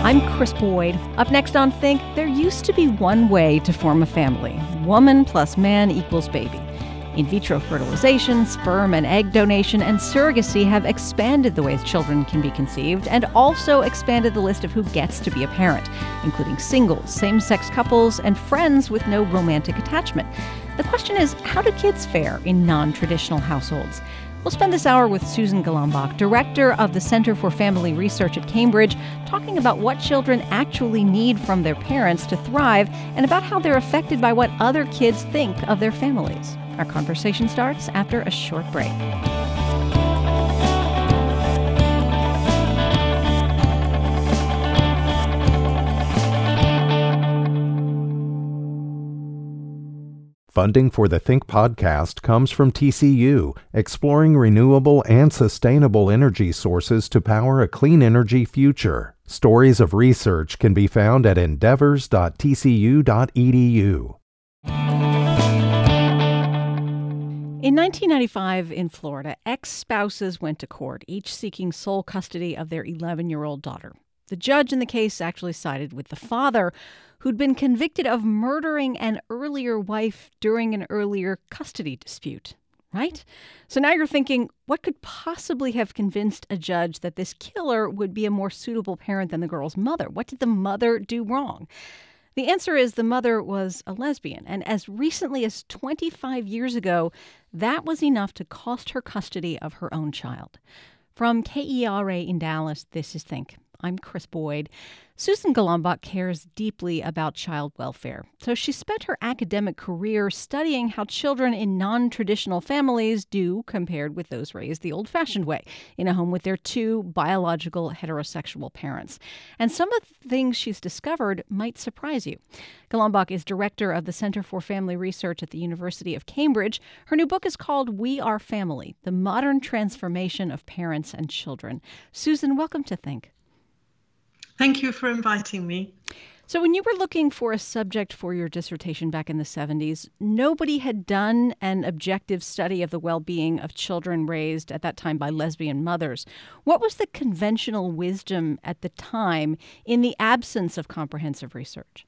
I'm Chris Boyd. Up next on Think, there used to be one way to form a family. Woman plus man equals baby. In vitro fertilization, sperm and egg donation, and surrogacy have expanded the ways children can be conceived and also expanded the list of who gets to be a parent, including singles, same-sex couples, and friends with no romantic attachment. The question is, how do kids fare in non-traditional households? We'll spend this hour with Susan Golombek, director of the Center for Family Research at Cambridge, talking about what children actually need from their parents to thrive and about how they're affected by what other kids think of their families. Our conversation starts after a short break. Funding for the Think podcast comes from TCU, exploring renewable and sustainable energy sources to power a clean energy future. Stories of research can be found at endeavors.tcu.edu. In 1995 in Florida, ex-spouses went to court, each seeking sole custody of their 11-year-old daughter. The judge in the case actually sided with the father, who'd been convicted of murdering an earlier wife during an earlier custody dispute, right? So now you're thinking, what could possibly have convinced a judge that this killer would be a more suitable parent than the girl's mother? What did the mother do wrong? The answer is the mother was a lesbian, and as recently as 25 years ago, that was enough to cost her custody of her own child. From KERA in Dallas, this is Think. I'm Chris Boyd. Susan Golombek cares deeply about child welfare. So she spent her academic career studying how children in non-traditional families do compared with those raised the old-fashioned way, in a home with their two biological heterosexual parents. And some of the things she's discovered might surprise you. Golombek is director of the Center for Family Research at the University of Cambridge. Her new book is called We Are Family: The Modern Transformation of Parents and Children. Susan, welcome to Think. Thank you for inviting me. So when you were looking for a subject for your dissertation back in the 70s, nobody had done an objective study of the well-being of children raised at that time by lesbian mothers. What was the conventional wisdom at the time in the absence of comprehensive research?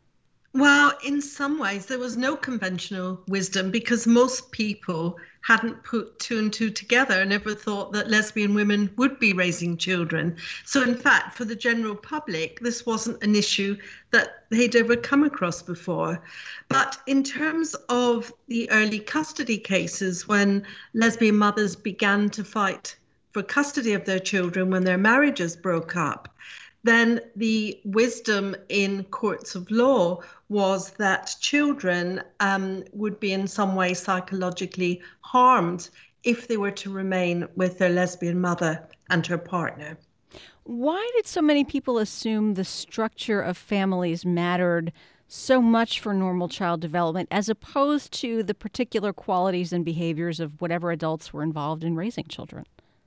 Well, in some ways, there was no conventional wisdom because most people hadn't put two and two together and never thought that lesbian women would be raising children. So in fact, for the general public, this wasn't an issue that they'd ever come across before. But in terms of the early custody cases, when lesbian mothers began to fight for custody of their children when their marriages broke up, then the wisdom in courts of law was that children would be in some way psychologically harmed if they were to remain with their lesbian mother and her partner. Why did so many people assume the structure of families mattered so much for normal child development as opposed to the particular qualities and behaviors of whatever adults were involved in raising children?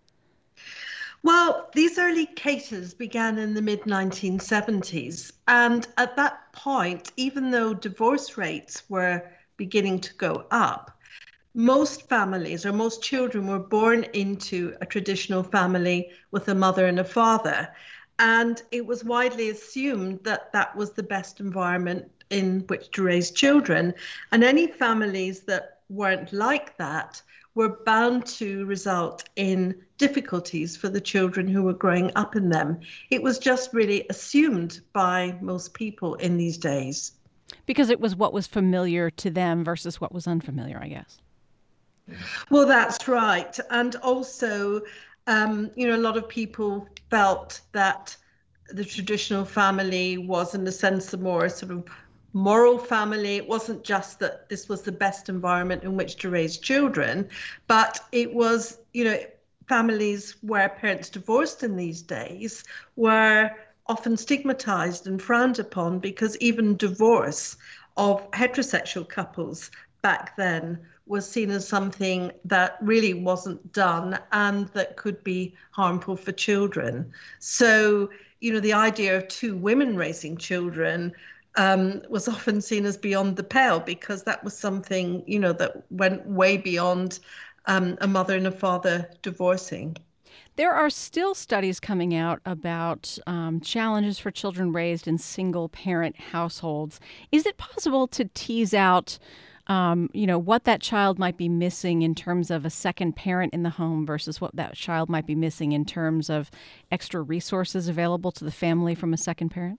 Well, these early cases began in the mid-1970s. And at that point, even though divorce rates were beginning to go up, most families or most children were born into a traditional family with a mother and a father. And it was widely assumed that that was the best environment in which to raise children. And any families that weren't like that were bound to result in difficulties for the children who were growing up in them. It was just really assumed by most people in these days. Because it was what was familiar to them versus what was unfamiliar, I guess. Well, that's right. And also, a lot of people felt that the traditional family was, in a sense, a more sort of moral family. It wasn't just that this was the best environment in which to raise children, but it was, families where parents divorced in these days were often stigmatized and frowned upon because even divorce of heterosexual couples back then was seen as something that really wasn't done and that could be harmful for children. So, the idea of two women raising children was often seen as beyond the pale because that was something, that went way beyond a mother and a father divorcing. There are still studies coming out about challenges for children raised in single-parent households. Is it possible to tease out, what that child might be missing in terms of a second parent in the home versus what that child might be missing in terms of extra resources available to the family from a second parent?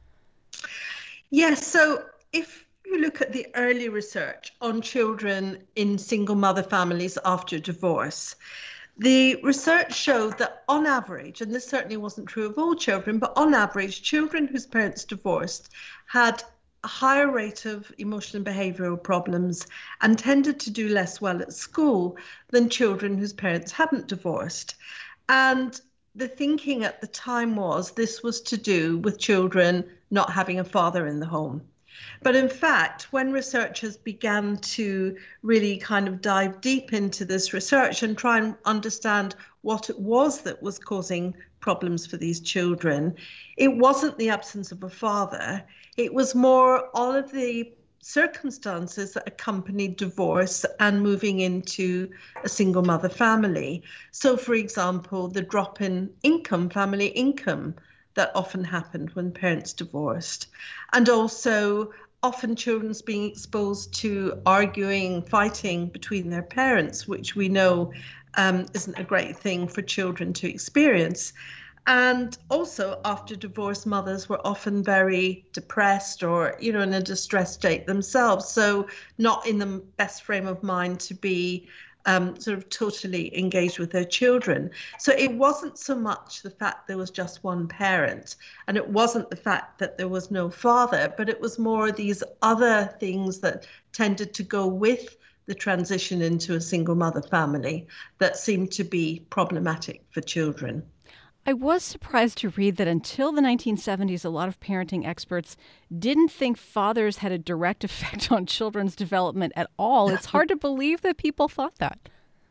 Yes, so if you look at the early research on children in single mother families after divorce, the research showed that on average, and this certainly wasn't true of all children, but on average, children whose parents divorced had a higher rate of emotional and behavioral problems and tended to do less well at school than children whose parents hadn't divorced. And the thinking at the time was this was to do with children not having a father in the home. But in fact, when researchers began to really kind of dive deep into this research and try and understand what it was that was causing problems for these children, it wasn't the absence of a father. It was more all of the circumstances that accompanied divorce and moving into a single mother family. So, for example, the drop in income, family income, that often happened when parents divorced. And also often children's being exposed to arguing, fighting between their parents, which we know isn't a great thing for children to experience. And also after divorce, mothers were often very depressed or, in a distressed state themselves. So not in the best frame of mind to be sort of totally engaged with their children. So it wasn't so much the fact there was just one parent, and it wasn't the fact that there was no father, but it was more these other things that tended to go with the transition into a single mother family that seemed to be problematic for children. I was surprised to read that until the 1970s, a lot of parenting experts didn't think fathers had a direct effect on children's development at all. It's hard to believe that people thought that.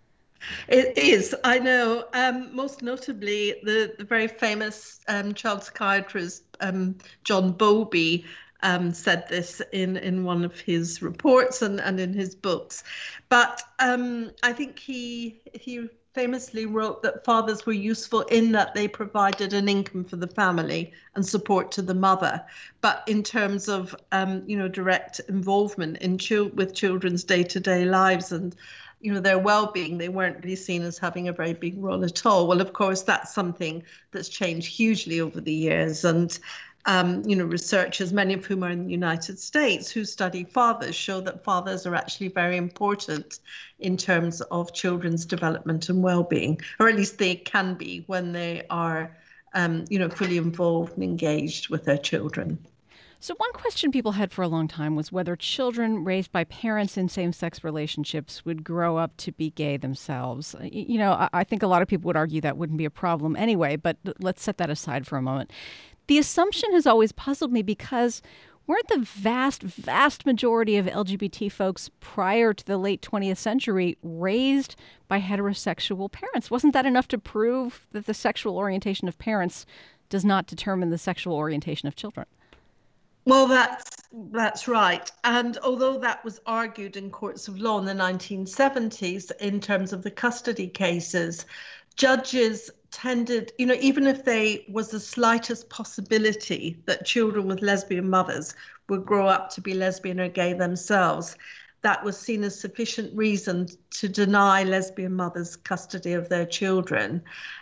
It is, I know. Most notably, the very famous child psychiatrist, John Bowlby, said this in one of his reports and in his books. But I think he famously wrote that fathers were useful in that they provided an income for the family and support to the mother. But in terms of, direct involvement with children's day-to-day lives and, their well-being, they weren't really seen as having a very big role at all. Well, of course, that's something that's changed hugely over the years. And researchers, many of whom are in the United States, who study fathers, show that fathers are actually very important in terms of children's development and well-being, or at least they can be when they are, fully involved and engaged with their children. So one question people had for a long time was whether children raised by parents in same-sex relationships would grow up to be gay themselves. I think a lot of people would argue that wouldn't be a problem anyway, but let's set that aside for a moment. The assumption has always puzzled me because weren't the vast, vast majority of LGBT folks prior to the late 20th century raised by heterosexual parents? Wasn't that enough to prove that the sexual orientation of parents does not determine the sexual orientation of children? Well, that's right. And although that was argued in courts of law in the 1970s in terms of the custody cases, judges tended, even if there was the slightest possibility that children with lesbian mothers would grow up to be lesbian or gay themselves, that was seen as sufficient reason to deny lesbian mothers custody of their children.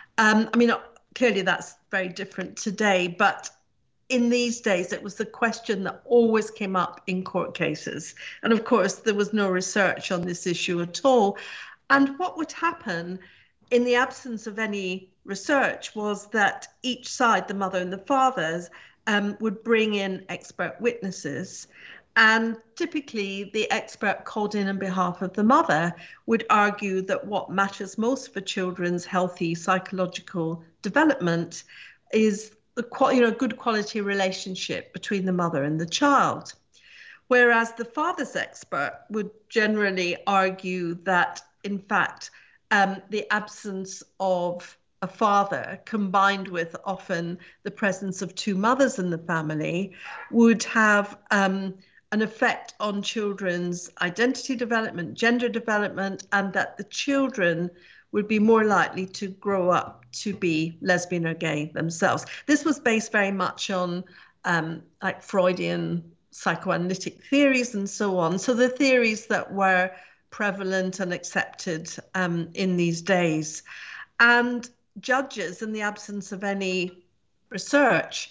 Clearly that's very different today, but in these days, it was the question that always came up in court cases. And of course, there was no research on this issue at all. And what would happen in the absence of any research was that each side, the mother and the fathers, would bring in expert witnesses. And typically, the expert called in on behalf of the mother would argue that what matters most for children's healthy psychological development is a good quality relationship between the mother and the child. Whereas the father's expert would generally argue that, in fact, the absence of a father combined with often the presence of two mothers in the family would have an effect on children's identity development, gender development, and that the children would be more likely to grow up to be lesbian or gay themselves. This was based very much on like Freudian psychoanalytic theories and so on. So the theories that were prevalent and accepted in these days. And judges, in the absence of any research,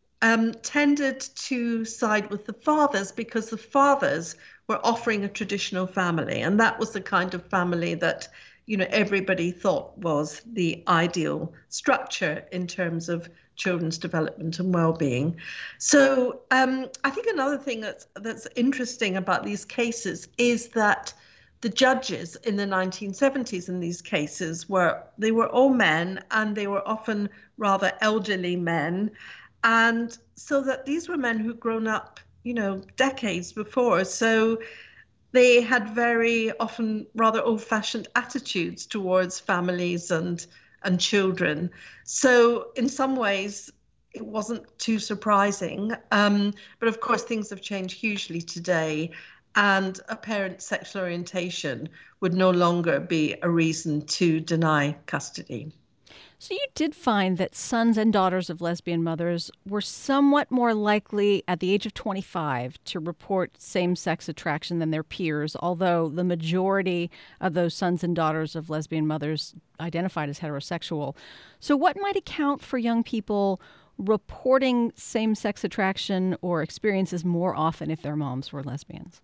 tended to side with the fathers because the fathers were offering a traditional family. And that was the kind of family that, you know, everybody thought was the ideal structure in terms of children's development and well-being. So I think another thing that's interesting about these cases is that the judges in the 1970s in these cases were all men, and they were often rather elderly men. And so that these were men who'd grown up, you know, decades before. So they had very often rather old-fashioned attitudes towards families and children. So in some ways, it wasn't too surprising. But of course, things have changed hugely today. And a parent's sexual orientation would no longer be a reason to deny custody. So you did find that sons and daughters of lesbian mothers were somewhat more likely at the age of 25 to report same-sex attraction than their peers, although the majority of those sons and daughters of lesbian mothers identified as heterosexual. So what might account for young people reporting same-sex attraction or experiences more often if their moms were lesbians?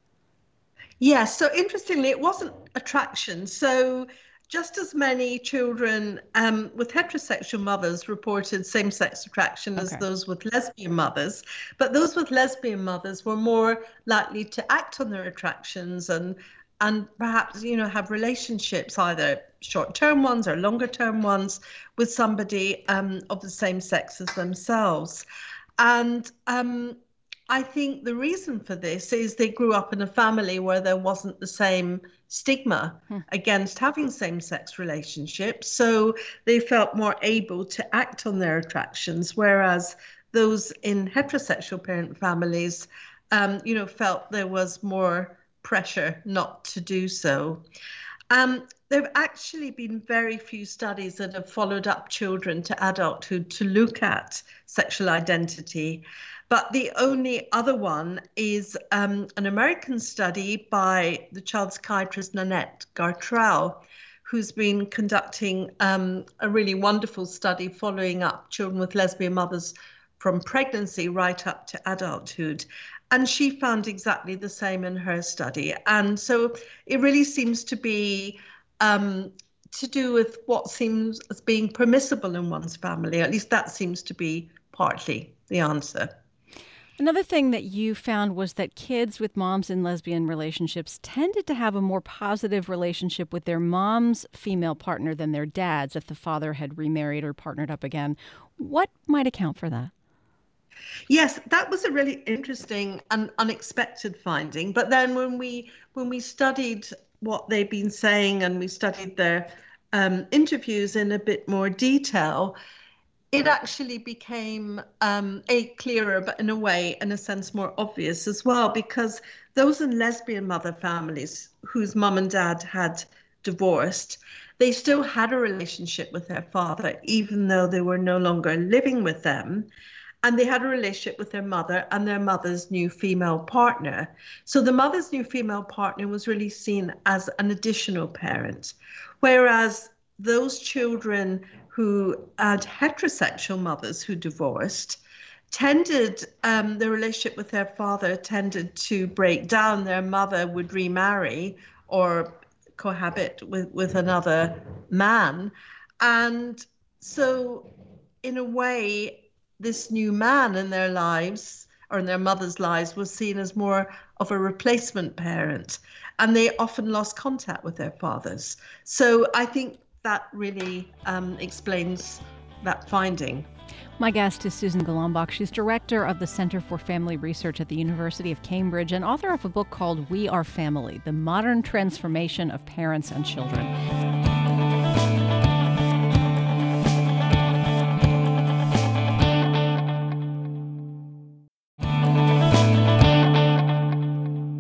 Yes, so interestingly, it wasn't attraction. So just as many children with heterosexual mothers reported same-sex attraction as those with lesbian mothers, but those with lesbian mothers were more likely to act on their attractions and perhaps, you know, have relationships, either short-term ones or longer-term ones, with somebody of the same sex as themselves. And I think the reason for this is they grew up in a family where there wasn't the same stigma against having same-sex relationships. So they felt more able to act on their attractions, whereas those in heterosexual parent families, you know, felt there was more pressure not to do so. There have actually been very few studies that have followed up children to adulthood to look at sexual identity. But the only other one is an American study by the child psychiatrist Nanette Gartrell, who's been conducting a really wonderful study following up children with lesbian mothers from pregnancy right up to adulthood. And she found exactly the same in her study. And so it really seems to be to do with what seems as being permissible in one's family. At least that seems to be partly the answer. Another thing that you found was that kids with moms in lesbian relationships tended to have a more positive relationship with their mom's female partner than their dad's if the father had remarried or partnered up again. What might account for that? Yes, that was a really interesting and unexpected finding. But then when we studied what they've been saying and we studied their interviews in a bit more detail, it actually became clearer, but in a way, in a sense, more obvious as well, because those in lesbian mother families whose mum and dad had divorced, they still had a relationship with their father, even though they were no longer living with them. And they had a relationship with their mother and their mother's new female partner. So the mother's new female partner was really seen as an additional parent, whereas those children who had heterosexual mothers who divorced tended, their relationship with their father tended to break down. Their mother would remarry or cohabit with another man. And so in a way, this new man in their lives or in their mother's lives was seen as more of a replacement parent, and they often lost contact with their fathers. So I think that really explains that finding. My guest is Susan Golombek. She's director of the Center for Family Research at the University of Cambridge and author of a book called We Are Family: The Modern Transformation of Parents and Children.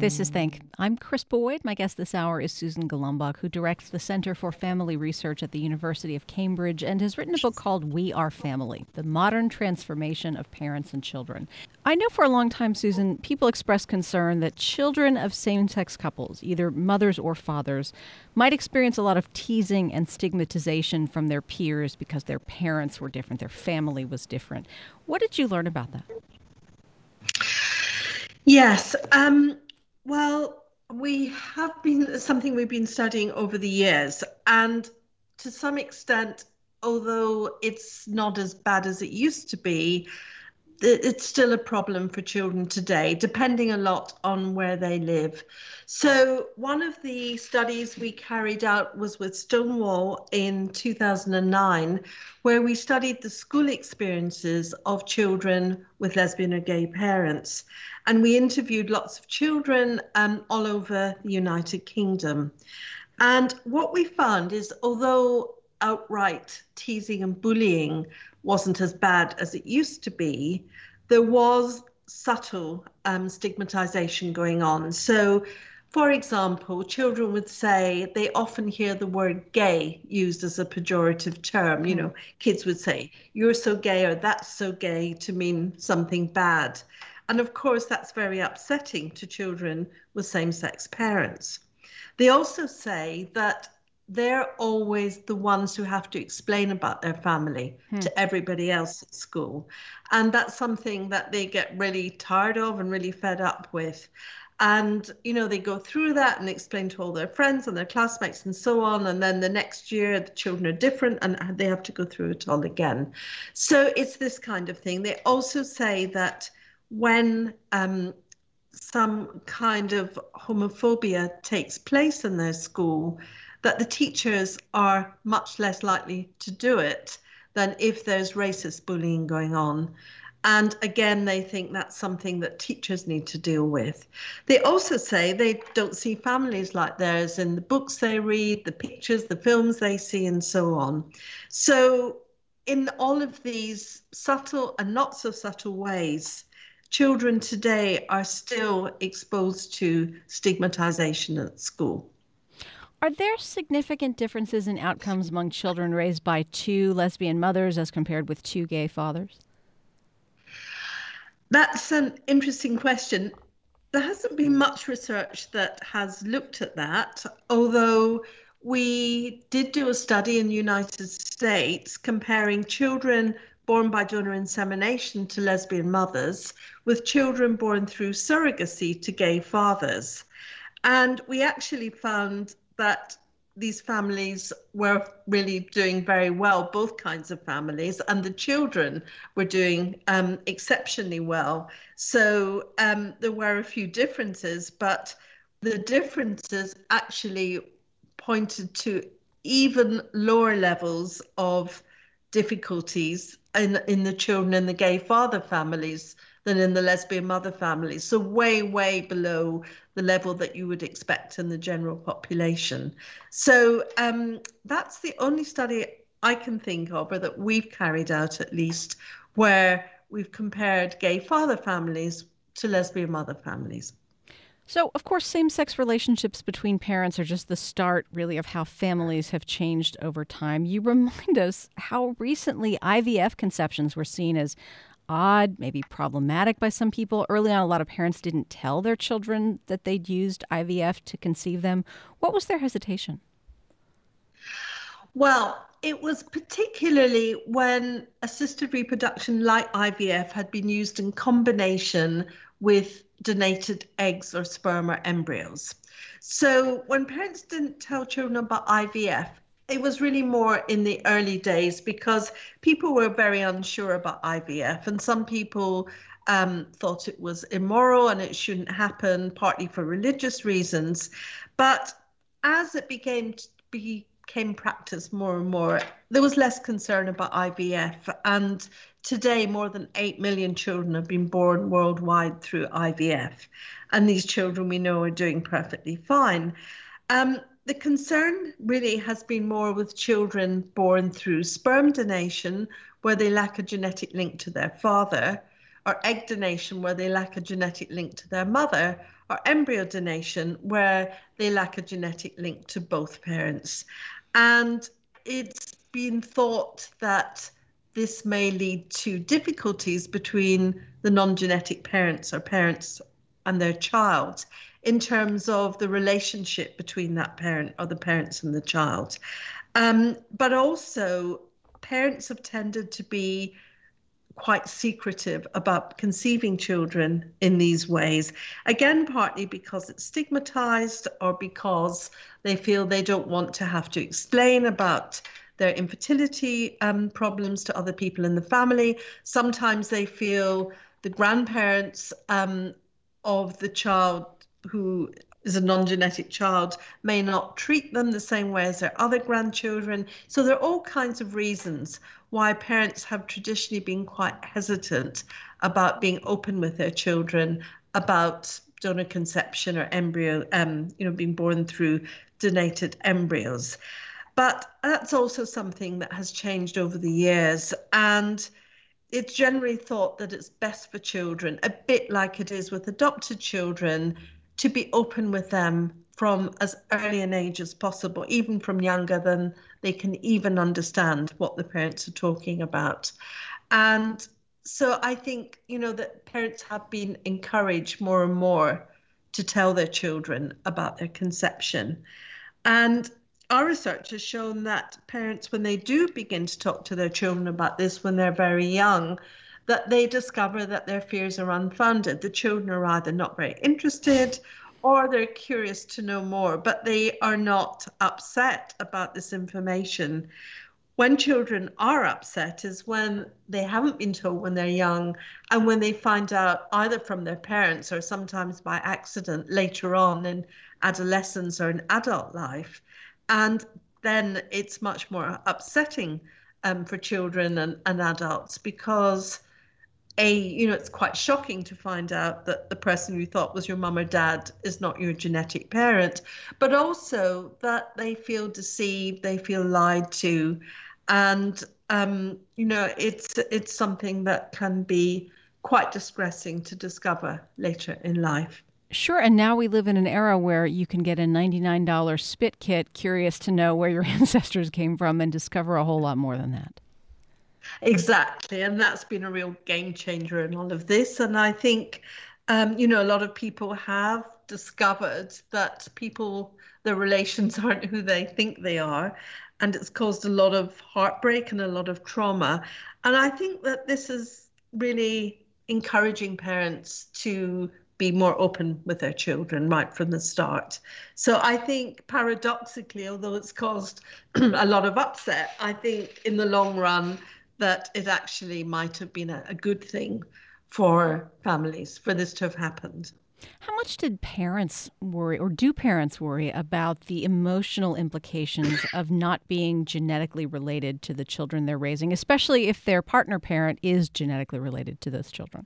This is Think. I'm Chris Boyd. My guest this hour is Susan Golumbach, who directs the Center for Family Research at the University of Cambridge and has written a book called We Are Family, The Modern Transformation of Parents and Children. I know for a long time, Susan, people expressed concern that children of same-sex couples, either mothers or fathers, might experience a lot of teasing and stigmatization from their peers because their parents were different, their family was different. What did you learn about that? Yes. Well, we have been something we've been studying over the years, and to some extent, although it's not as bad as it used to be, it's still a problem for children today, depending a lot on where they live. So one of the studies we carried out was with Stonewall in 2009, where we studied the school experiences of children with lesbian or gay parents. And we interviewed lots of children all over the United Kingdom. And what we found is, although outright teasing and bullying wasn't as bad as it used to be, there was subtle stigmatization going on. So, for example, children would say they often hear the word gay used as a pejorative term. You know, kids would say, "You're so gay," or "That's so gay," to mean something bad. And of course, that's very upsetting to children with same-sex parents. They also say that they're always the ones who have to explain about their family to everybody else at school. And that's something that they get really tired of and really fed up with. And, you know, they go through that and explain to all their friends and their classmates and so on. And then the next year, the children are different and they have to go through it all again. So it's this kind of thing. They also say that when some kind of homophobia takes place in their school, that the teachers are much less likely to do it than if there's racist bullying going on. And again, they think that's something that teachers need to deal with. They also say they don't see families like theirs in the books they read, the pictures, the films they see, and so on. So in all of these subtle and not so subtle ways, children today are still exposed to stigmatization at school. Are there significant differences in outcomes among children raised by two lesbian mothers as compared with two gay fathers? That's an interesting question. There hasn't been much research that has looked at that, although we did do a study in the United States comparing children born by donor insemination to lesbian mothers with children born through surrogacy to gay fathers. And we actually found that these families were really doing very well, both kinds of families, and the children were doing exceptionally well. So there were a few differences, but the differences actually pointed to even lower levels of difficulties in the children in the gay father families than in the lesbian mother families. So way, way below the level that you would expect in the general population. So that's the only study I can think of, or that we've carried out at least, where we've compared gay father families to lesbian mother families. So, of course, same-sex relationships between parents are just the start, really, of how families have changed over time. You remind us how recently IVF conceptions were seen as odd, maybe problematic by some people. Early on, a lot of parents didn't tell their children that they'd used IVF to conceive them. What was their hesitation? Well, it was particularly when assisted reproduction like IVF had been used in combination with donated eggs or sperm or embryos. So when parents didn't tell children about IVF, it was really more in the early days because people were very unsure about IVF, and some people thought it was immoral and it shouldn't happen, partly for religious reasons. But as it became practiced more and more, there was less concern about IVF. And today, more than 8 million children have been born worldwide through IVF. And these children we know are doing perfectly fine. The concern really has been more with children born through sperm donation, where they lack a genetic link to their father, or egg donation, where they lack a genetic link to their mother, or embryo donation, where they lack a genetic link to both parents. And it's been thought that this may lead to difficulties between the non-genetic parents or parents and their child in terms of the relationship between that parent or the parents and the child. But also, parents have tended to be quite secretive about conceiving children in these ways. Again, partly because it's stigmatized or because they feel they don't want to have to explain about their infertility problems to other people in the family. Sometimes they feel the grandparents of the child who is a non-genetic child may not treat them the same way as their other grandchildren. So there are all kinds of reasons why parents have traditionally been quite hesitant about being open with their children about donor conception or embryo, being born through donated embryos. But that's also something that has changed over the years. And it's generally thought that it's best for children, a bit like it is with adopted children, to be open with them from as early an age as possible, even from younger than they can even understand what the parents are talking about. And so I think, that parents have been encouraged more and more to tell their children about their conception. And our research has shown that parents, when they do begin to talk to their children about this when they're very young, that they discover that their fears are unfounded. The children are either not very interested or they're curious to know more, but they are not upset about this information. When children are upset is when they haven't been told when they're young, and when they find out either from their parents or sometimes by accident later on in adolescence or in adult life. And then it's much more upsetting for children and adults, because it's quite shocking to find out that the person you thought was your mum or dad is not your genetic parent, but also that they feel deceived, they feel lied to. And, it's something that can be quite distressing to discover later in life. Sure, and now we live in an era where you can get a $99 spit kit, curious to know where your ancestors came from, and discover a whole lot more than that. Exactly, and that's been a real game changer in all of this. And I think, a lot of people have discovered that their relations aren't who they think they are, and it's caused a lot of heartbreak and a lot of trauma. And I think that this is really encouraging parents to be more open with their children right from the start. So I think, paradoxically, although it's caused a lot of upset, I think in the long run that it actually might have been a good thing for families for this to have happened. How much did parents worry, or do parents worry, about the emotional implications of not being genetically related to the children they're raising, especially if their partner parent is genetically related to those children?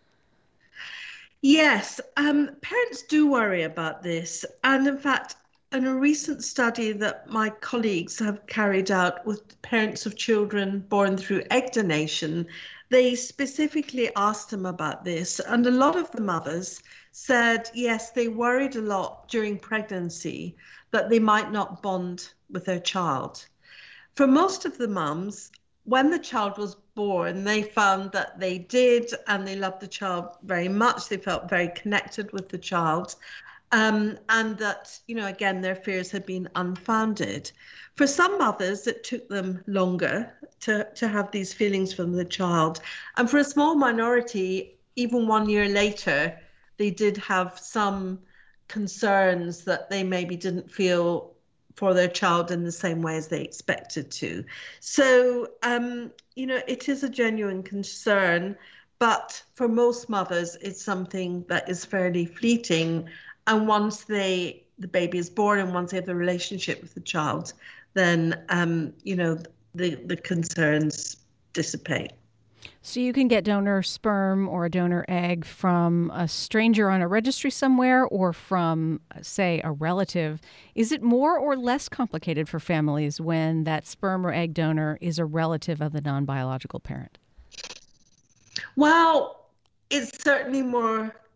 Yes, parents do worry about this. And in fact, in a recent study that my colleagues have carried out with parents of children born through egg donation, they specifically asked them about this. And a lot of the mothers said, yes, they worried a lot during pregnancy that they might not bond with their child. For most of the mums, when the child was born, they found that they did, and they loved the child very much. They felt very connected with the child. And that, again, their fears had been unfounded. For some mothers, it took them longer to have these feelings from the child. And for a small minority, even 1 year later, they did have some concerns that they maybe didn't feel for their child in the same way as they expected to. So, it is a genuine concern, but for most mothers, it's something that is fairly fleeting. And once the baby is born and once they have the relationship with the child, then, the concerns dissipate. So you can get donor sperm or a donor egg from a stranger on a registry somewhere, or from, say, a relative. Is it more or less complicated for families when that sperm or egg donor is a relative of the non-biological parent? Well, it's certainly more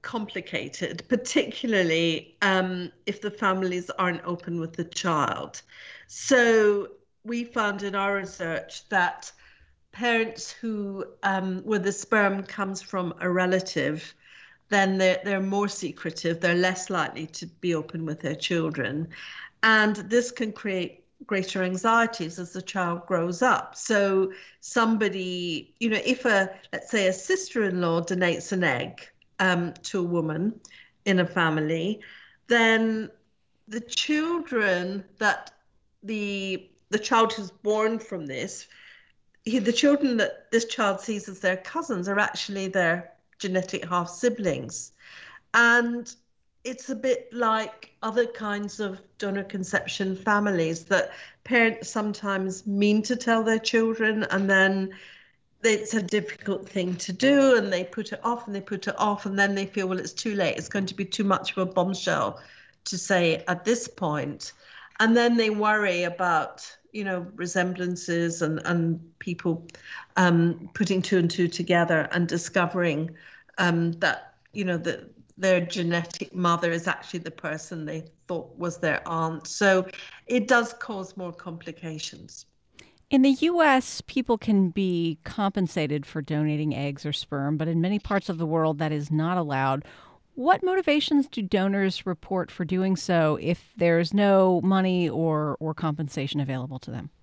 complicated, particularly if the families aren't open with the child. So we found in our research that parents who where the sperm comes from a relative, then they're more secretive, they're less likely to be open with their children. And this can create greater anxieties as the child grows up. So somebody, if let's say a sister-in-law donates an egg to a woman in a family, then the children that the child who's born from this, the children that this child sees as their cousins are actually their genetic half siblings. And it's a bit like other kinds of donor conception families that parents sometimes mean to tell their children, and then it's a difficult thing to do, and they put it off and they put it off, and then they feel, well, it's too late. It's going to be too much of a bombshell to say at this point. And then they worry about, resemblances and people putting two and two together and discovering that, that their genetic mother is actually the person they thought was their aunt. So it does cause more complications. In the U.S., people can be compensated for donating eggs or sperm, but in many parts of the world that is not allowed. What motivations do donors report for doing so if there's no money or compensation available to them?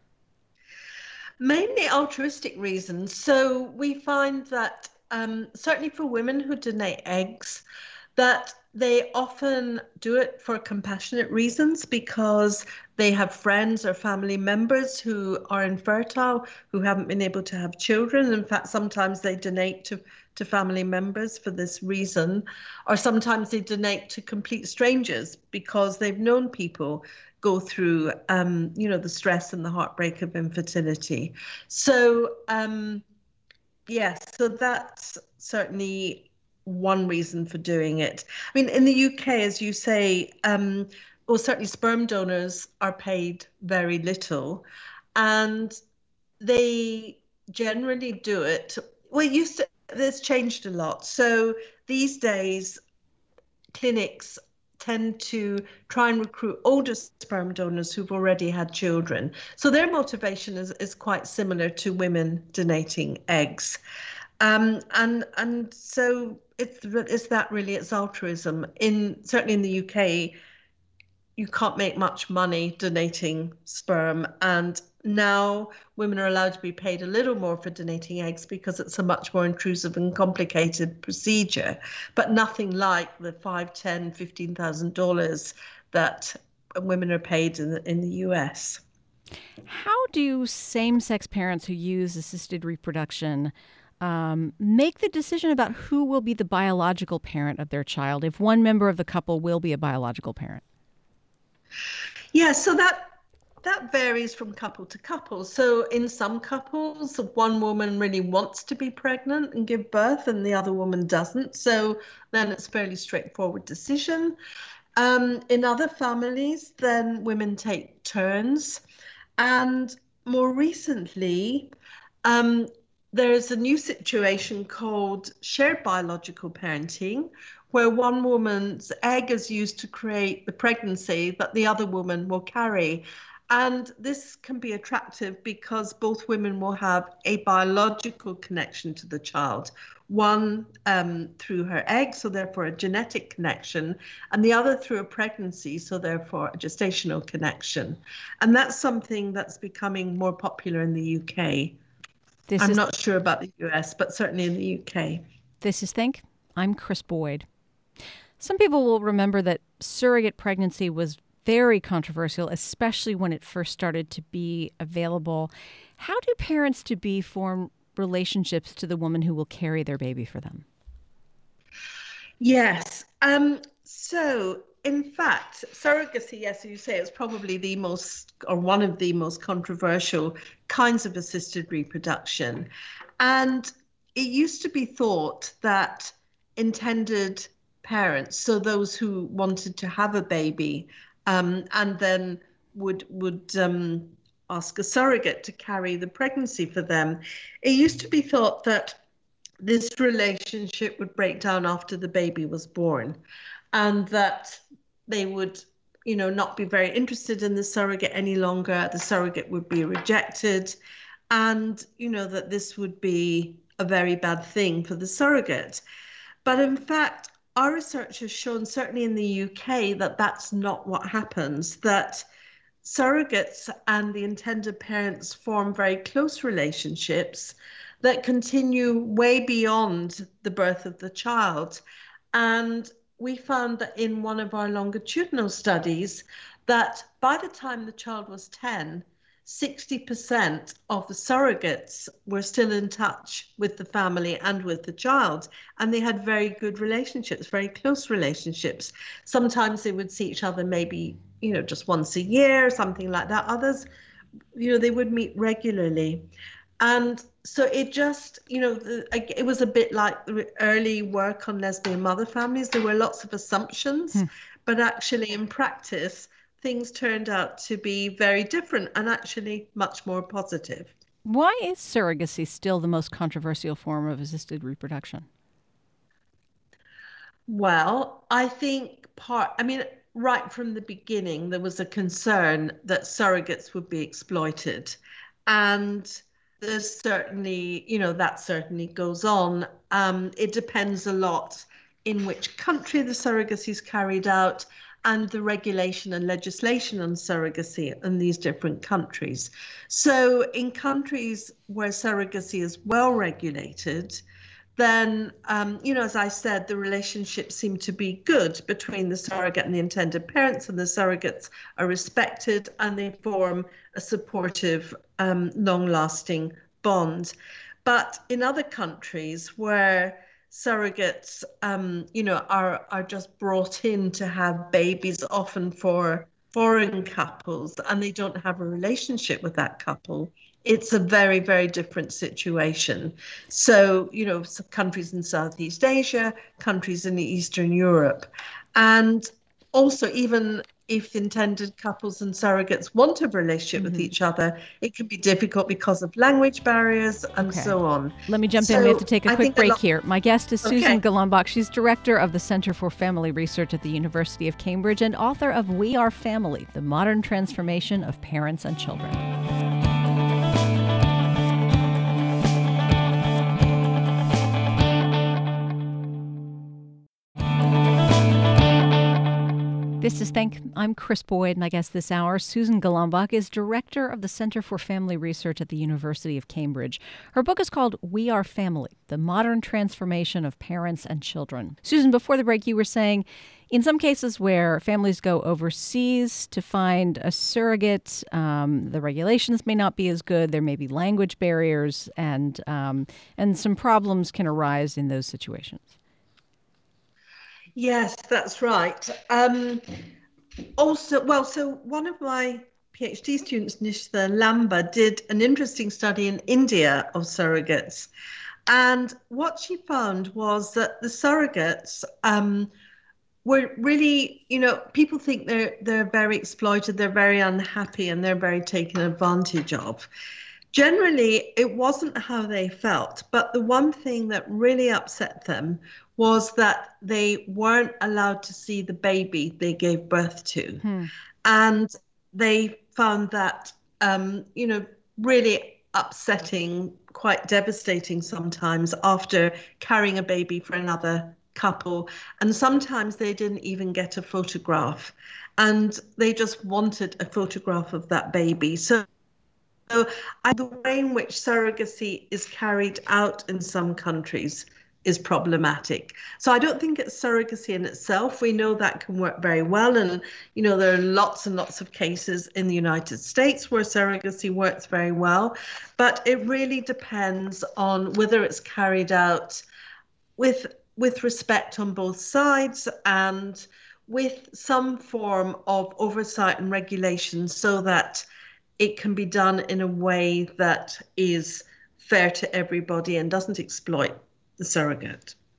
Mainly altruistic reasons. So we find that certainly for women who donate eggs, that they often do it for compassionate reasons because they have friends or family members who are infertile, who haven't been able to have children. In fact, sometimes they donate to family members for this reason, or sometimes they donate to complete strangers because they've known people go through, the stress and the heartbreak of infertility. So, yes, so that's certainly one reason for doing it. I mean, in the UK, as you say, certainly sperm donors are paid very little, and they generally do it. Well, it's changed a lot. So these days, clinics tend to try and recruit older sperm donors who've already had children. So their motivation is quite similar to women donating eggs. And so it's altruism. Certainly in the UK, you can't make much money donating sperm, and now women are allowed to be paid a little more for donating eggs because it's a much more intrusive and complicated procedure, but nothing like the $5,000, $10,000, $15,000 that women are paid in the US. How do same-sex parents who use assisted reproduction make the decision about who will be the biological parent of their child if one member of the couple will be a biological parent? Yeah, so that varies from couple to couple. So in some couples, one woman really wants to be pregnant and give birth and the other woman doesn't. So then it's a fairly straightforward decision. In other families, then women take turns. And more recently, there's a new situation called shared biological parenting, where one woman's egg is used to create the pregnancy that the other woman will carry. And this can be attractive because both women will have a biological connection to the child, one through her egg, so therefore a genetic connection, and the other through a pregnancy, so therefore a gestational connection. And that's something that's becoming more popular in the UK. I'm not sure about the US, but certainly in the UK. This is Think. I'm Chris Boyd. Some people will remember that surrogate pregnancy was very controversial, especially when it first started to be available. How do parents-to-be form relationships to the woman who will carry their baby for them? Yes. So, in fact, surrogacy, yes, as you say, is probably the most, or one of the most controversial kinds of assisted reproduction. And it used to be thought that intended parents, so those who wanted to have a baby, and then would ask a surrogate to carry the pregnancy for them. It used to be thought that this relationship would break down after the baby was born, and that they would, not be very interested in the surrogate any longer. The surrogate would be rejected, and, that this would be a very bad thing for the surrogate. But in fact, our research has shown, certainly in the UK, that that's not what happens, that surrogates and the intended parents form very close relationships that continue way beyond the birth of the child. And we found that in one of our longitudinal studies, that by the time the child was 10, 60% of the surrogates were still in touch with the family and with the child, and they had very good relationships, very close relationships. Sometimes they would see each other maybe, just once a year, something like that. Others, they would meet regularly. And so it just, it was a bit like the early work on lesbian mother families. There were lots of assumptions, but actually in practice, things turned out to be very different and actually much more positive. Why is surrogacy still the most controversial form of assisted reproduction? Well, I think right from the beginning, there was a concern that surrogates would be exploited. And there's certainly, that certainly goes on. It depends a lot in which country the surrogacy is carried out and the regulation and legislation on surrogacy in these different countries. So in countries where surrogacy is well regulated, then, as I said, the relationships seem to be good between the surrogate and the intended parents, and the surrogates are respected and they form a supportive, long-lasting bond. But in other countries where surrogates, are just brought in to have babies, often for foreign couples, and they don't have a relationship with that couple, it's a very, very different situation. So, some countries in Southeast Asia, countries in Eastern Europe, and also even if intended couples and surrogates want to have a relationship with each other, it can be difficult because of language barriers and so on. Let me jump in. We have to take a quick break here. My guest is Susan Golombek. She's director of the Center for Family Research at the University of Cambridge and author of We Are Family, The Modern Transformation of Parents and Children. This is Think. I'm Chris Boyd. My guest this hour, Susan Golombek, is director of the Center for Family Research at the University of Cambridge. Her book is called We Are Family, The Modern Transformation of Parents and Children. Susan, before the break, you were saying in some cases where families go overseas to find a surrogate, the regulations may not be as good. There may be language barriers, and some problems can arise in those situations. Yes, that's right. So one of my PhD students, Nishita Lamba, did an interesting study in India of surrogates. And what she found was that the surrogates were really, people think they're very exploited, they're very unhappy, and they're very taken advantage of. Generally, it wasn't how they felt, but the one thing that really upset them was that they weren't allowed to see the baby they gave birth to. And they found that, really upsetting, quite devastating sometimes after carrying a baby for another couple. And sometimes they didn't even get a photograph, and they just wanted a photograph of that baby. So the way in which surrogacy is carried out in some countries is problematic. So I don't think it's surrogacy in itself. We know that can work very well. And, there are lots and lots of cases in the United States where surrogacy works very well. But it really depends on whether it's carried out with respect on both sides and with some form of oversight and regulation so that it can be done in a way that is fair to everybody and doesn't exploit the surrogate.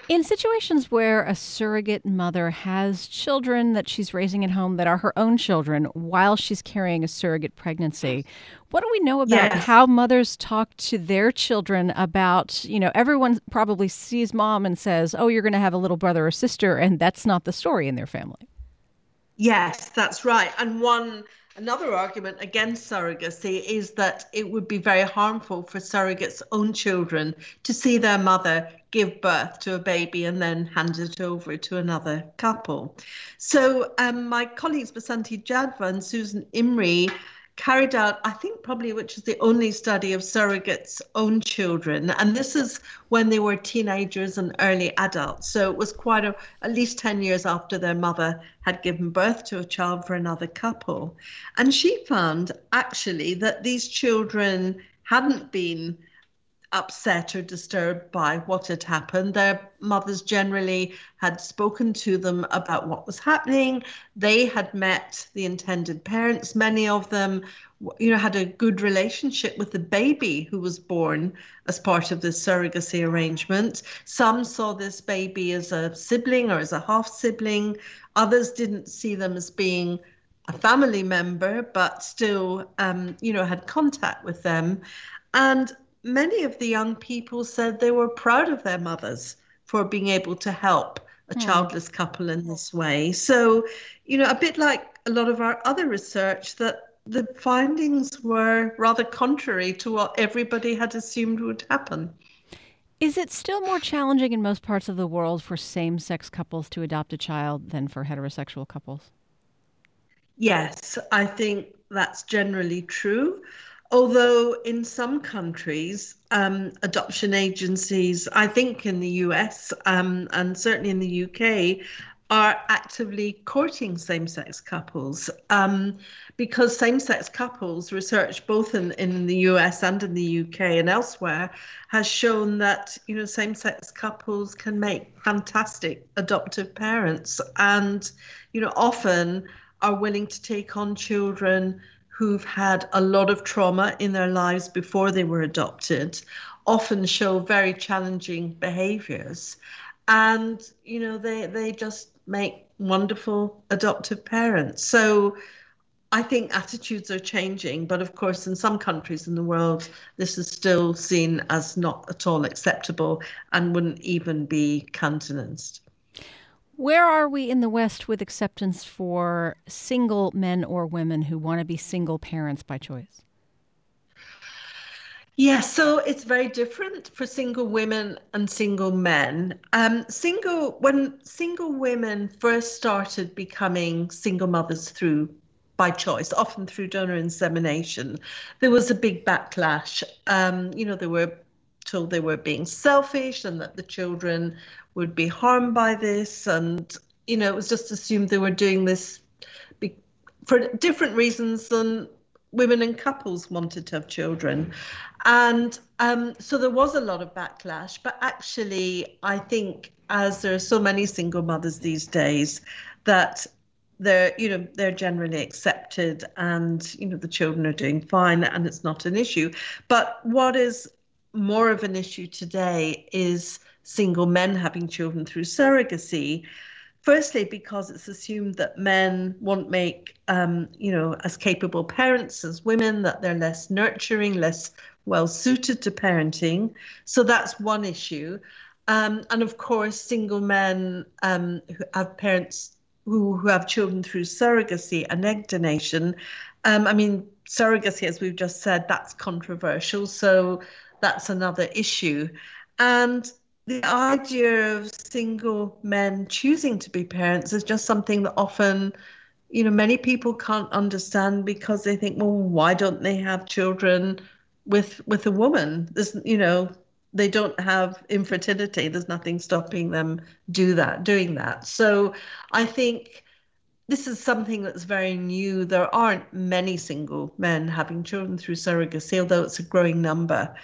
In situations where a surrogate mother has children that she's raising at home that are her own children while she's carrying a surrogate pregnancy, what do we know about Yes. how mothers talk to their children about, everyone probably sees mom and says, oh, you're going to have a little brother or sister, and that's not the story in their family. Yes, that's right. And another argument against surrogacy is that it would be very harmful for surrogates' own children to see their mother give birth to a baby and then hand it over to another couple. So my colleagues Basanti Jadva and Susan Imrie carried out, I think probably which is the only study of surrogates' own children. And this is when they were teenagers and early adults. So it was quite at least 10 years after their mother had given birth to a child for another couple. And she found actually that these children hadn't been upset or disturbed by what had happened. Their mothers generally had spoken to them about what was happening. They had met the intended parents. Many of them, had a good relationship with the baby who was born as part of this surrogacy arrangement. Some saw this baby as a sibling or as a half sibling. Others didn't see them as being a family member, but still, had contact with them. And many of the young people said they were proud of their mothers for being able to help a childless couple in this way. So, a bit like a lot of our other research, that the findings were rather contrary to what everybody had assumed would happen. Is it still more challenging in most parts of the world for same-sex couples to adopt a child than for heterosexual couples? Yes, I think that's generally true. Although in some countries, adoption agencies, I think in the US and certainly in the UK, are actively courting same-sex couples because same-sex couples research both in the US and in the UK and elsewhere has shown that same-sex couples can make fantastic adoptive parents and often are willing to take on children who've had a lot of trauma in their lives before they were adopted, often show very challenging behaviors. And, they just make wonderful adoptive parents. So I think attitudes are changing. But of course, in some countries in the world, this is still seen as not at all acceptable and wouldn't even be countenanced. Where are we in the West with acceptance for single men or women who want to be single parents by choice? Yeah, so it's very different for single women and single men. When single women first started becoming single mothers by choice, often through donor insemination, there was a big backlash. They were told they were being selfish and that the children would be harmed by this. And, it was just assumed they were doing this for different reasons than women and couples wanted to have children. And so there was a lot of backlash. But actually, I think as there are so many single mothers these days, that they're generally accepted and, the children are doing fine and it's not an issue. But what is more of an issue today is single men having children through surrogacy. Firstly, because it's assumed that men won't make, as capable parents as women, that they're less nurturing, less well suited to parenting. So that's one issue. And of course, single men who have parents who have children through surrogacy and egg donation. Surrogacy, as we've just said, that's controversial. So that's another issue. And the idea of single men choosing to be parents is just something that often, many people can't understand because they think, well, why don't they have children with a woman? There's, they don't have infertility. There's nothing stopping them doing that. So I think this is something that's very new. There aren't many single men having children through surrogacy, although it's a growing number.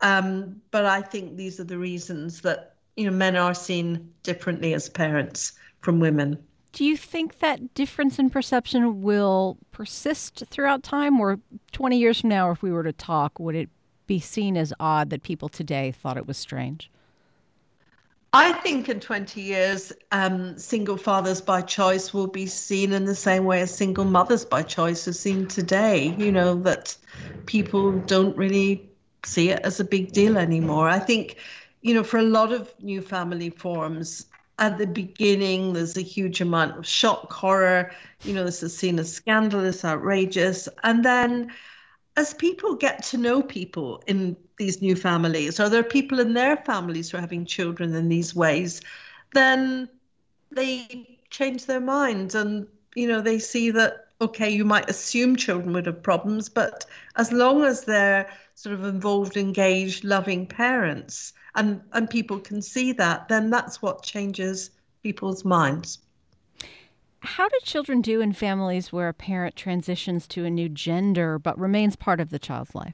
But I think these are the reasons that, men are seen differently as parents from women. Do you think that difference in perception will persist throughout time? Or 20 years from now, if we were to talk, would it be seen as odd that people today thought it was strange? I think in 20 years, single fathers by choice will be seen in the same way as single mothers by choice are seen today. That people don't really see it as a big deal anymore. I think, for a lot of new family forms, at the beginning, there's a huge amount of shock, horror. This is seen as scandalous, outrageous. And then as people get to know people in these new families, or there are people in their families who are having children in these ways, then they change their mind and, they see that, okay, you might assume children would have problems, but as long as they're sort of involved, engaged, loving parents, and people can see that, then that's what changes people's minds. How do children do in families where a parent transitions to a new gender but remains part of the child's life?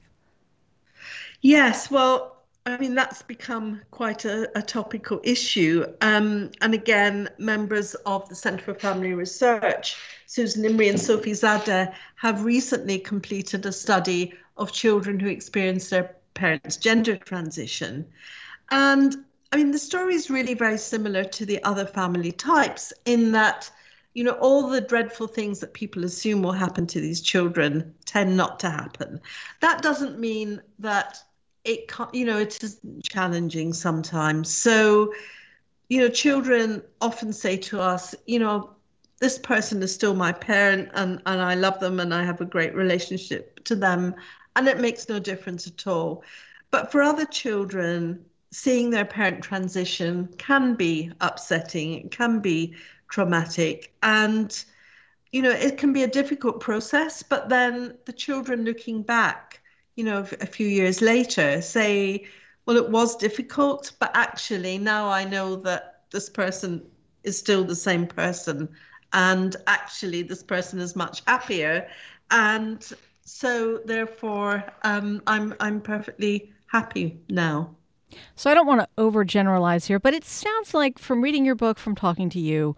Yes, well, I mean, that's become quite a topical issue. And again, members of the Centre for Family Research, Susan Imrie and Sophie Zadeh, have recently completed a study of children who experience their parents' gender transition. And I mean, the story is really very similar to the other family types in that all the dreadful things that people assume will happen to these children tend not to happen. That doesn't mean that it can't, it is challenging sometimes. So, children often say to us, this person is still my parent and I love them and I have a great relationship to them and it makes no difference at all. But for other children, seeing their parent transition can be upsetting, it can be traumatic, and it can be a difficult process. But then the children looking back, a few years later say, well, it was difficult, but actually now I know that this person is still the same person, and actually this person is much happier, and so therefore I'm perfectly happy now. So I don't want to overgeneralize here, but it sounds like from reading your book, from talking to you,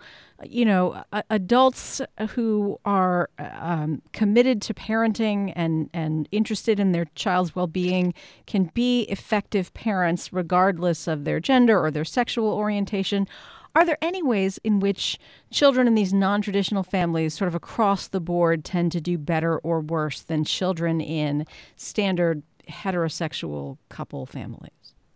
adults who are committed to parenting and interested in their child's well-being can be effective parents regardless of their gender or their sexual orientation. Are there any ways in which children in these non-traditional families sort of across the board tend to do better or worse than children in standard heterosexual couple families?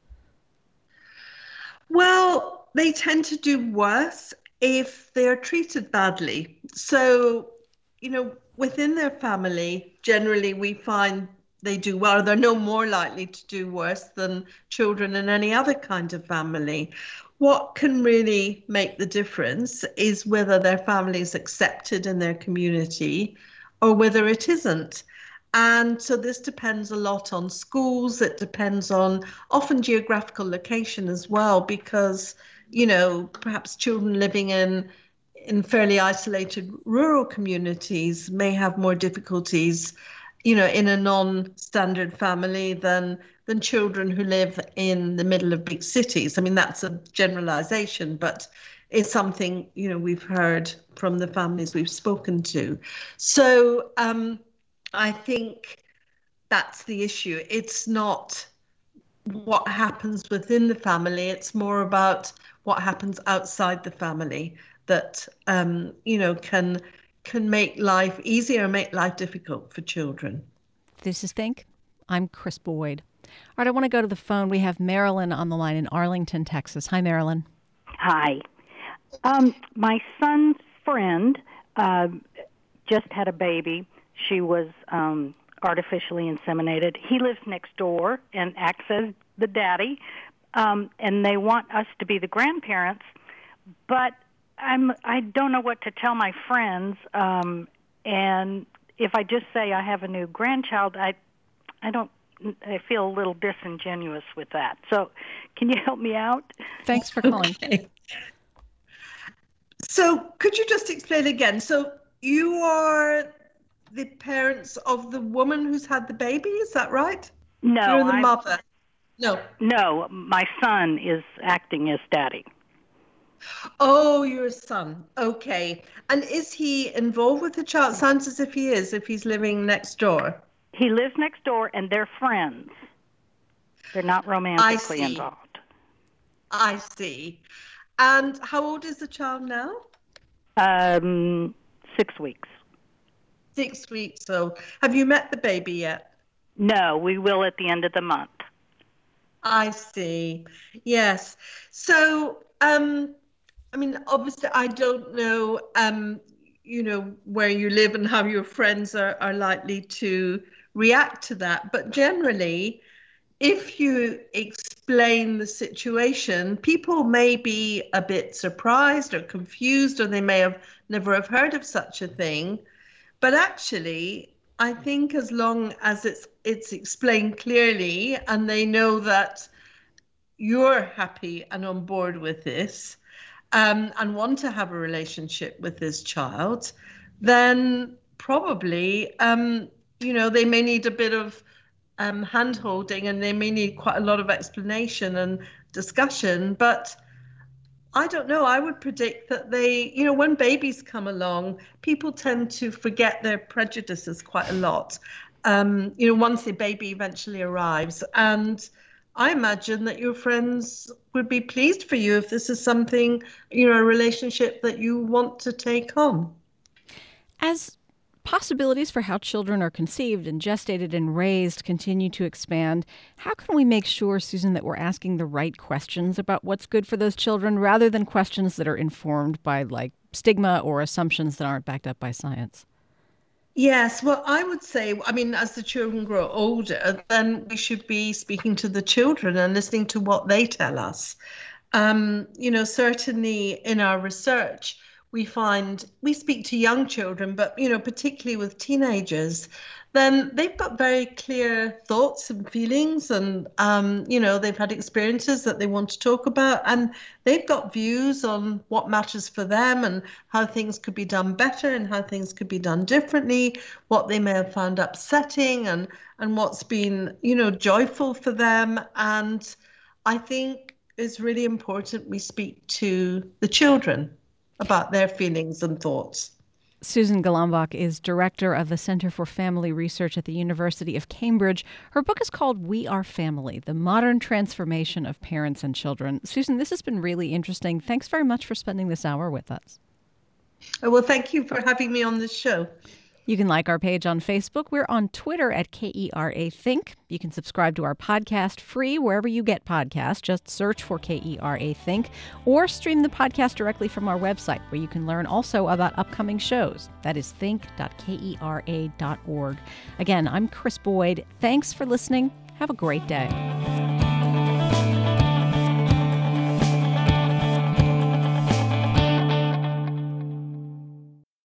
Well, they tend to do worse if they're treated badly. So, within their family, generally we find they do well. They're no more likely to do worse than children in any other kind of family. What can really make the difference is whether their family is accepted in their community or whether it isn't. And so this depends a lot on schools. It depends on often geographical location as well, because, perhaps children living in fairly isolated rural communities may have more difficulties, in a non-standard family than children who live in the middle of big cities. I mean, that's a generalization, but it's something, we've heard from the families we've spoken to. So, I think that's the issue. It's not what happens within the family. It's more about what happens outside the family that, can make life easier, make life difficult for children. This is Think. I'm Chris Boyd. All right, I want to go to the phone. We have Marilyn on the line in Arlington, Texas. Hi, Marilyn. Hi. My son's friend just had a baby. She was artificially inseminated. He lives next door and acts as the daddy, and they want us to be the grandparents. But I don't know what to tell my friends. And if I just say I have a new grandchild, I feel a little disingenuous with that. So, can you help me out? Thanks for calling. Okay. So, could you just explain again? So, you are the parents of the woman who's had the baby, is that right? No. You're the mother? No, my son is acting as daddy. Oh, your son. Okay. And is he involved with the child? Sounds as if he is, if he's living next door. He lives next door and they're friends. They're not romantically involved. I see. And how old is the child now? 6 weeks. 6 weeks old. Have you met the baby yet? No, we will at the end of the month. I see. Yes. So, obviously, I don't know, where you live and how your friends are likely to react to that. But generally, if you explain the situation, people may be a bit surprised or confused, or they may have never have heard of such a thing. But actually, I think as long as it's explained clearly and they know that you're happy and on board with this, and want to have a relationship with this child, then probably, they may need a bit of hand-holding, and they may need quite a lot of explanation and discussion. But I don't know. I would predict that when babies come along, people tend to forget their prejudices quite a lot, once the baby eventually arrives. And I imagine that your friends would be pleased for you if this is something, a relationship that you want to take on. As possibilities for how children are conceived and gestated and raised continue to expand, how can we make sure, Susan, that we're asking the right questions about what's good for those children rather than questions that are informed by stigma or assumptions that aren't backed up by science? Yes, well, I would say, as the children grow older, then we should be speaking to the children and listening to what they tell us. Certainly in our research, we speak to young children, but, particularly with teenagers, then they've got very clear thoughts and feelings, and, they've had experiences that they want to talk about, and they've got views on what matters for them and how things could be done better and how things could be done differently, what they may have found upsetting and what's been, joyful for them. And I think it's really important we speak to the children about their feelings and thoughts. Susan Golombek is director of the Center for Family Research at the University of Cambridge. Her book is called We Are Family: The Modern Transformation of Parents and Children. Susan, this has been really interesting. Thanks very much for spending this hour with us. Well, thank you for having me on this show. You can like our page on Facebook. We're on Twitter at KERA Think. You can subscribe to our podcast free wherever you get podcasts. Just search for KERA Think, or stream the podcast directly from our website, where you can learn also about upcoming shows. That is think.kera.org. Again, I'm Chris Boyd. Thanks for listening. Have a great day.